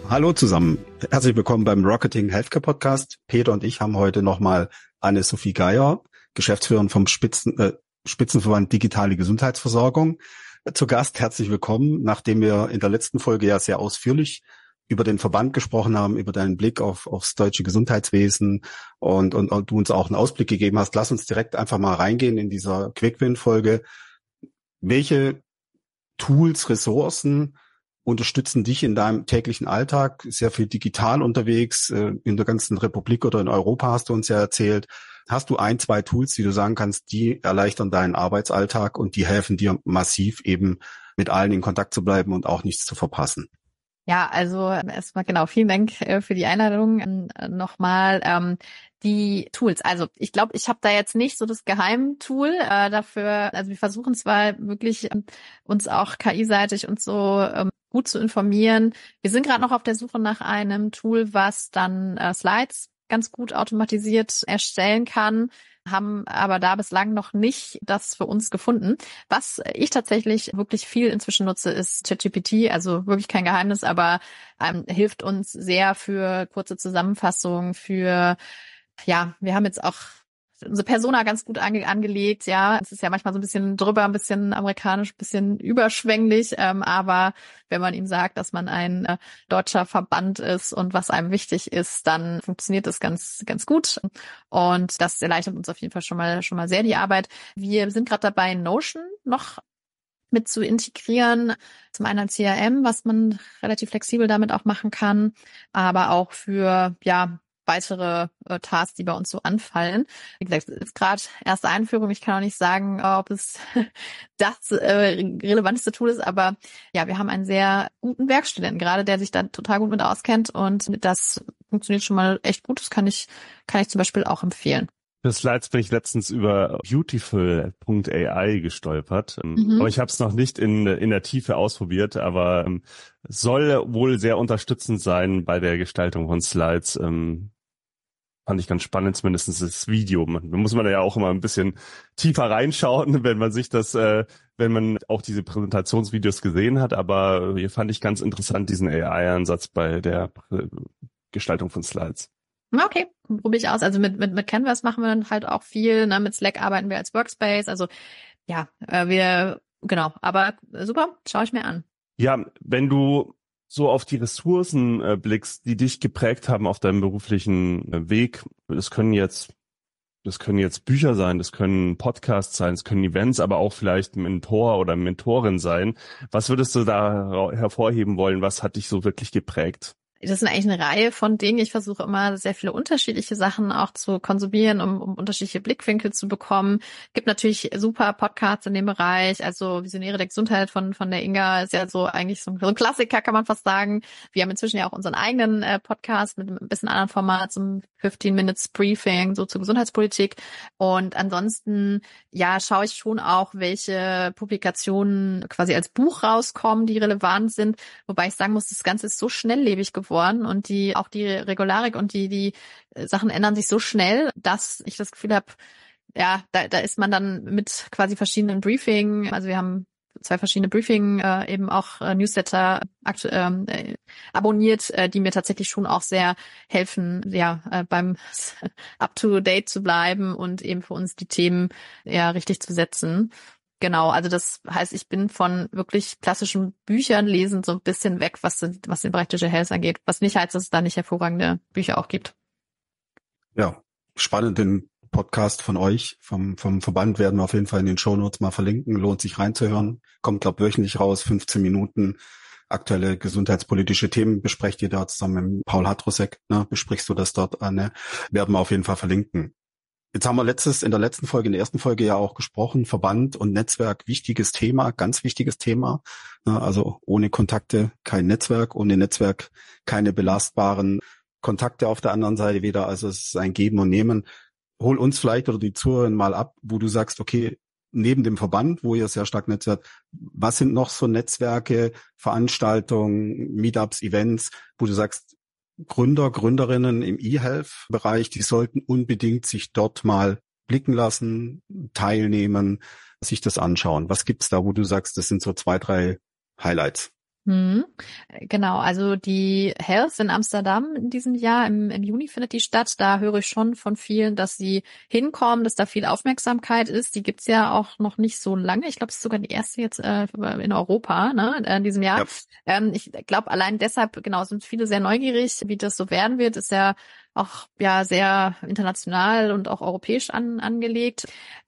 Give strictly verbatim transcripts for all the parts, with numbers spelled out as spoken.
Hallo zusammen, herzlich willkommen beim Rocketing Healthcare Podcast. Peter und ich haben heute nochmal Anne-Sophie Geier, Geschäftsführerin vom Spitzen, äh, Spitzenverband Digitale Gesundheitsversorgung, zu Gast. Herzlich willkommen, nachdem wir in der letzten Folge ja sehr ausführlich über den Verband gesprochen haben, über deinen Blick auf aufs deutsche Gesundheitswesen und, und, und du uns auch einen Ausblick gegeben hast. Lass uns direkt einfach mal reingehen in dieser Quick-Win-Folge. Welche Tools, Ressourcen unterstützen dich in deinem täglichen Alltag? Sehr viel digital unterwegs, in der ganzen Republik oder in Europa hast du uns ja erzählt. Hast du ein, zwei Tools, die du sagen kannst, die erleichtern deinen Arbeitsalltag und die helfen dir massiv eben mit allen in Kontakt zu bleiben und auch nichts zu verpassen? Ja, also erstmal genau, vielen Dank äh, für die Einladung äh, nochmal. Ähm, die Tools, also ich glaube, ich habe da jetzt nicht so das Geheimtool äh, dafür. Also wir versuchen zwar wirklich ähm, uns auch K I-seitig und so ähm, gut zu informieren. Wir sind gerade noch auf der Suche nach einem Tool, was dann äh, Slides ganz gut automatisiert erstellen kann, haben aber da bislang noch nicht das für uns gefunden. Was ich tatsächlich wirklich viel inzwischen nutze, ist ChatGPT, also wirklich kein Geheimnis, aber ähm, hilft uns sehr für kurze Zusammenfassungen, für, ja, wir haben jetzt auch unsere Persona ganz gut ange- angelegt, ja. Es ist ja manchmal so ein bisschen drüber, ein bisschen amerikanisch, ein bisschen überschwänglich, ähm, aber wenn man ihm sagt, dass man ein äh, deutscher Verband ist und was einem wichtig ist, dann funktioniert das ganz, ganz gut. Und das erleichtert uns auf jeden Fall schon mal, schon mal sehr die Arbeit. Wir sind gerade dabei, Notion noch mit zu integrieren. Zum einen als C R M, was man relativ flexibel damit auch machen kann, aber auch für, ja, weitere äh, Tasks, die bei uns so anfallen. Wie gesagt, es ist gerade erste Einführung. Ich kann auch nicht sagen, ob es das äh, relevanteste Tool ist, aber ja, wir haben einen sehr guten Werkstudenten gerade, der sich da total gut mit auskennt und das funktioniert schon mal echt gut. Das kann ich, kann ich zum Beispiel auch empfehlen. Für Slides bin ich letztens über beautiful Punkt A I gestolpert. Mhm. Aber ich habe es noch nicht in, in der Tiefe ausprobiert, aber ähm, soll wohl sehr unterstützend sein bei der Gestaltung von Slides. Ähm, fand ich ganz spannend, zumindest das Video. Da muss man ja auch immer ein bisschen tiefer reinschauen, wenn man sich das, äh, wenn man auch diese Präsentationsvideos gesehen hat. Aber hier fand ich ganz interessant diesen A I-Ansatz bei der Gestaltung von Slides. Okay, probiere ich aus. Also mit, mit, mit Canvas machen wir dann halt auch viel, ne? Mit Slack arbeiten wir als Workspace. Also ja, äh, wir, genau, aber super, schaue ich mir an. Ja, wenn du so auf die Ressourcen äh, blickst, die dich geprägt haben auf deinem beruflichen äh, Weg, das können jetzt, das können jetzt Bücher sein, das können Podcasts sein, das können Events, aber auch vielleicht ein Mentor oder Mentorin sein. Was würdest du da hervorheben wollen? Was hat dich so wirklich geprägt? Das sind eigentlich eine Reihe von Dingen. Ich versuche immer sehr viele unterschiedliche Sachen auch zu konsumieren, um, um unterschiedliche Blickwinkel zu bekommen. Gibt natürlich super Podcasts in dem Bereich. Also Visionäre der Gesundheit von von der Inga ist ja so eigentlich so ein, so ein Klassiker, kann man fast sagen. Wir haben inzwischen ja auch unseren eigenen äh, Podcast mit einem bisschen anderen Format, zum fifteen Minutes Briefing, so zur Gesundheitspolitik. Und ansonsten, ja, schaue ich schon auch, welche Publikationen quasi als Buch rauskommen, die relevant sind. Wobei ich sagen muss, das Ganze ist so schnelllebig geworden. Und die, auch die Regularik und die, die Sachen ändern sich so schnell, dass ich das Gefühl habe, ja, da, da ist man dann mit quasi verschiedenen Briefing, also wir haben zwei verschiedene Briefing, äh, eben auch äh, Newsletter aktu- ähm, äh, abonniert, äh, die mir tatsächlich schon auch sehr helfen, ja, äh, beim up-to-date zu bleiben und eben für uns die Themen ja richtig zu setzen. Genau, also das heißt, ich bin von wirklich klassischen Büchern lesen so ein bisschen weg, was, was den Bereich Digital Health angeht. Was nicht heißt, dass es da nicht hervorragende Bücher auch gibt. Ja, spannend, den Podcast von euch, vom, vom Verband werden wir auf jeden Fall in den Shownotes mal verlinken. Lohnt sich reinzuhören. Kommt, glaube ich, wöchentlich raus, fünfzehn Minuten. Aktuelle gesundheitspolitische Themen besprecht ihr da zusammen mit Paul Hatrusek, ne? Besprichst du das dort, ne? Werden wir auf jeden Fall verlinken. Jetzt haben wir letztes, in der letzten Folge, in der ersten Folge ja auch gesprochen, Verband und Netzwerk, wichtiges Thema, ganz wichtiges Thema. Also ohne Kontakte kein Netzwerk, ohne Netzwerk keine belastbaren Kontakte auf der anderen Seite wieder. Also es ist ein Geben und Nehmen. Hol uns vielleicht oder die Zuhörer mal ab, wo du sagst, okay, neben dem Verband, wo ihr sehr stark netzwerkt, was sind noch so Netzwerke, Veranstaltungen, Meetups, Events, wo du sagst, Gründer, Gründerinnen im E-Health-Bereich, die sollten unbedingt sich dort mal blicken lassen, teilnehmen, sich das anschauen. Was gibt's da, wo du sagst, das sind so zwei, drei Highlights? Hm, genau, also die Health in Amsterdam in diesem Jahr, im, im Juni findet die statt. Da höre ich schon von vielen, dass sie hinkommen, dass da viel Aufmerksamkeit ist. Die gibt's ja auch noch nicht so lange. Ich glaube, es ist sogar die erste jetzt äh, in Europa, ne, in diesem Jahr. Ja. Ähm, ich glaube, allein deshalb, genau, sind viele sehr neugierig, wie das so werden wird. Ist ja auch ja sehr international und auch europäisch an, angelegt.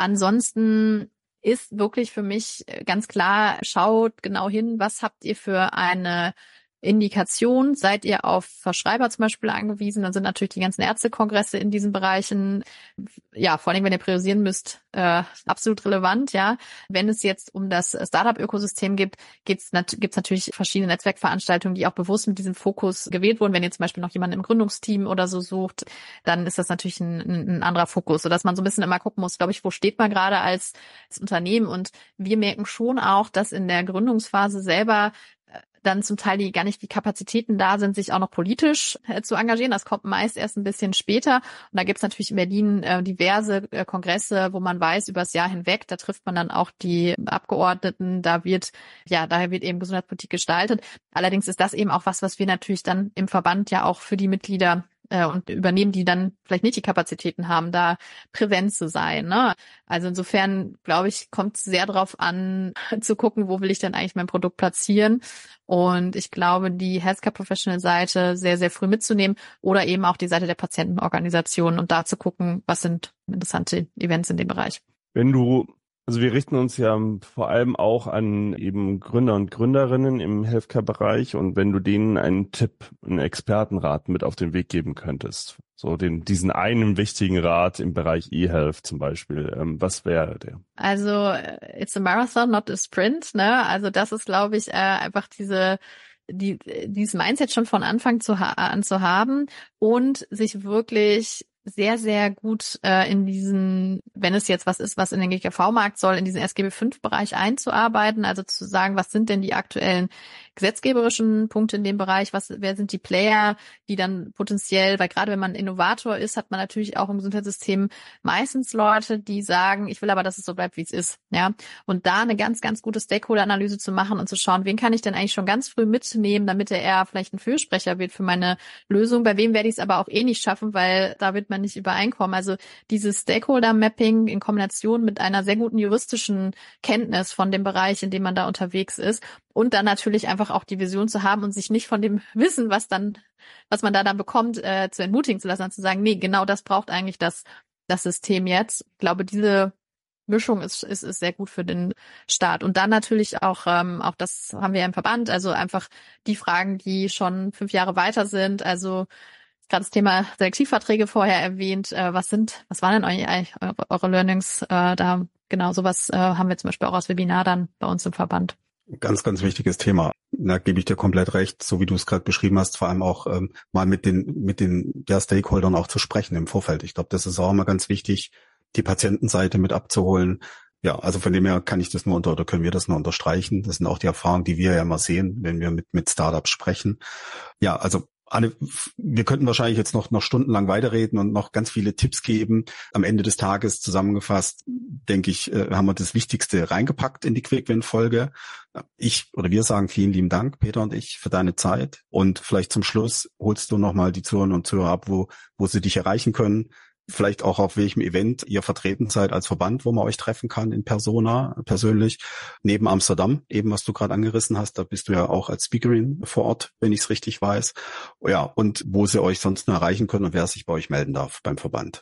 Ansonsten ist wirklich für mich ganz klar, schaut genau hin, was habt ihr für eine Indikation? Seid ihr auf Verschreiber zum Beispiel angewiesen? Dann sind natürlich die ganzen Ärztekongresse in diesen Bereichen, ja, vor allem, wenn ihr priorisieren müsst, äh, absolut relevant, ja. Wenn es jetzt um das Startup-Ökosystem geht, gibt's nat- gibt's natürlich verschiedene Netzwerkveranstaltungen, die auch bewusst mit diesem Fokus gewählt wurden. Wenn ihr zum Beispiel noch jemanden im Gründungsteam oder so sucht, dann ist das natürlich ein, ein anderer Fokus, sodass man so ein bisschen immer gucken muss, glaube ich, wo steht man gerade als, als Unternehmen? Und wir merken schon auch, dass in der Gründungsphase selber dann zum Teil die gar nicht die Kapazitäten da sind, sich auch noch politisch äh, zu engagieren. Das kommt meist erst ein bisschen später. Und da gibt's natürlich in Berlin äh, diverse äh, Kongresse, wo man weiß, über das Jahr hinweg, da trifft man dann auch die Abgeordneten, da wird, ja, daher wird eben Gesundheitspolitik gestaltet. Allerdings ist das eben auch was, was wir natürlich dann im Verband ja auch für die Mitglieder äh, und übernehmen, die dann vielleicht nicht die Kapazitäten haben, da präsent zu sein, ne? Also insofern, glaube ich, kommt es sehr darauf an, zu gucken, wo will ich denn eigentlich mein Produkt platzieren. Und ich glaube, die Healthcare Professional Seite sehr, sehr früh mitzunehmen oder eben auch die Seite der Patientenorganisationen und da zu gucken, was sind interessante Events in dem Bereich. Wenn du, also wir richten uns ja vor allem auch an eben Gründer und Gründerinnen im Healthcare-Bereich, und wenn du denen einen Tipp, einen Expertenrat mit auf den Weg geben könntest, so den, diesen einen wichtigen Rat im Bereich E-Health zum Beispiel, ähm, was wäre der? Also it's a marathon, not a sprint, ne? Also das ist, glaube ich, äh, einfach diese die dieses Mindset schon von Anfang zu ha- an zu haben und sich wirklich sehr, sehr gut äh, in diesen, wenn es jetzt was ist, was in den G K V-Markt soll, in diesen S G B fünf Bereich einzuarbeiten, also zu sagen, was sind denn die aktuellen gesetzgeberischen Punkte in dem Bereich, was, wer sind die Player, die dann potenziell, weil gerade wenn man Innovator ist, hat man natürlich auch im Gesundheitssystem meistens Leute, die sagen, ich will aber, dass es so bleibt, wie es ist, ja. Und da eine ganz, ganz gute Stakeholder-Analyse zu machen und zu schauen, wen kann ich denn eigentlich schon ganz früh mitnehmen, damit er eher vielleicht ein Fürsprecher wird für meine Lösung, bei wem werde ich es aber auch eh nicht schaffen, weil da wird man nicht übereinkommen. Also dieses Stakeholder-Mapping in Kombination mit einer sehr guten juristischen Kenntnis von dem Bereich, in dem man da unterwegs ist, und dann natürlich einfach auch die Vision zu haben und sich nicht von dem Wissen, was dann, was man da dann bekommt, äh, zu entmutigen zu lassen, und zu sagen, nee, genau das braucht eigentlich das, das System jetzt. Ich glaube, diese Mischung ist, ist, ist sehr gut für den Start. Und dann natürlich auch, ähm, auch das haben wir ja im Verband, also einfach die Fragen, die schon fünf Jahre weiter sind, also gerade das Thema Selektivverträge vorher erwähnt. Äh, was sind, was waren denn eure, eure Learnings äh, da? Genau, sowas äh, haben wir zum Beispiel auch als Webinar dann bei uns im Verband. Ganz, ganz wichtiges Thema. Da gebe ich dir komplett recht, so wie du es gerade beschrieben hast, vor allem auch ähm, mal mit den mit den ja, Stakeholdern auch zu sprechen im Vorfeld. Ich glaube, das ist auch immer ganz wichtig, die Patientenseite mit abzuholen. Ja, also von dem her kann ich das nur unter oder können wir das nur unterstreichen. Das sind auch die Erfahrungen, die wir ja immer sehen, wenn wir mit mit Startups sprechen. Ja, also Anne, wir könnten wahrscheinlich jetzt noch noch stundenlang weiterreden und noch ganz viele Tipps geben. Am Ende des Tages zusammengefasst, denke ich, haben wir das Wichtigste reingepackt in die Quick-Win-Folge. Ich oder wir sagen vielen lieben Dank, Peter und ich, für deine Zeit. Und vielleicht zum Schluss holst du nochmal die Zuhörerinnen und Zuhörer ab, wo wo sie dich erreichen können. Vielleicht auch auf welchem Event ihr vertreten seid als Verband, wo man euch treffen kann in Persona, persönlich. Neben Amsterdam, eben was du gerade angerissen hast, da bist du ja auch als Speakerin vor Ort, wenn ich es richtig weiß. Ja, und wo sie euch sonst noch erreichen können und wer sich bei euch melden darf beim Verband.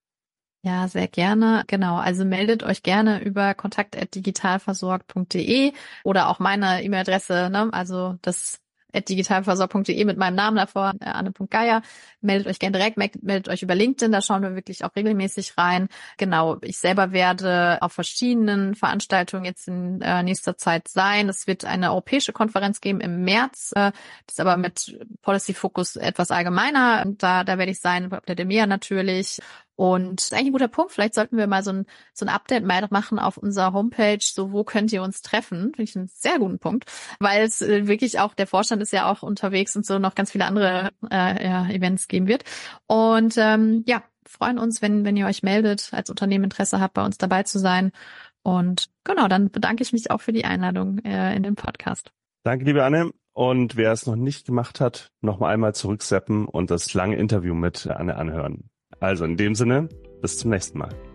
Ja, sehr gerne. Genau, also meldet euch gerne über kontakt at digitalversorgt punkt de oder auch meine E-Mail-Adresse, ne? Also das at digitalversorgt punkt de mit meinem Namen davor, äh, anne punkt geier. Meldet euch gerne direkt, meldet euch über LinkedIn, da schauen wir wirklich auch regelmäßig rein. Genau, ich selber werde auf verschiedenen Veranstaltungen jetzt in äh, nächster Zeit sein. Es wird eine europäische Konferenz geben im März, äh, das ist aber mit Policy Focus etwas allgemeiner. Und da, da werde ich sein, auf der DEMEA natürlich. Und das ist eigentlich ein guter Punkt. Vielleicht sollten wir mal so ein, so ein Update mal machen auf unserer Homepage. So, wo könnt ihr uns treffen? Finde ich einen sehr guten Punkt, weil es äh, wirklich auch, der Vorstand ist ja auch unterwegs und so noch ganz viele andere äh, ja, Events geben wird. Und ähm, ja, freuen uns, wenn, wenn ihr euch meldet, als Unternehmen Interesse habt, bei uns dabei zu sein. Und genau, dann bedanke ich mich auch für die Einladung äh, in den Podcast. Danke, liebe Anne. Und wer es noch nicht gemacht hat, noch mal einmal zurückseppen und das lange Interview mit Anne anhören. Also in dem Sinne, bis zum nächsten Mal.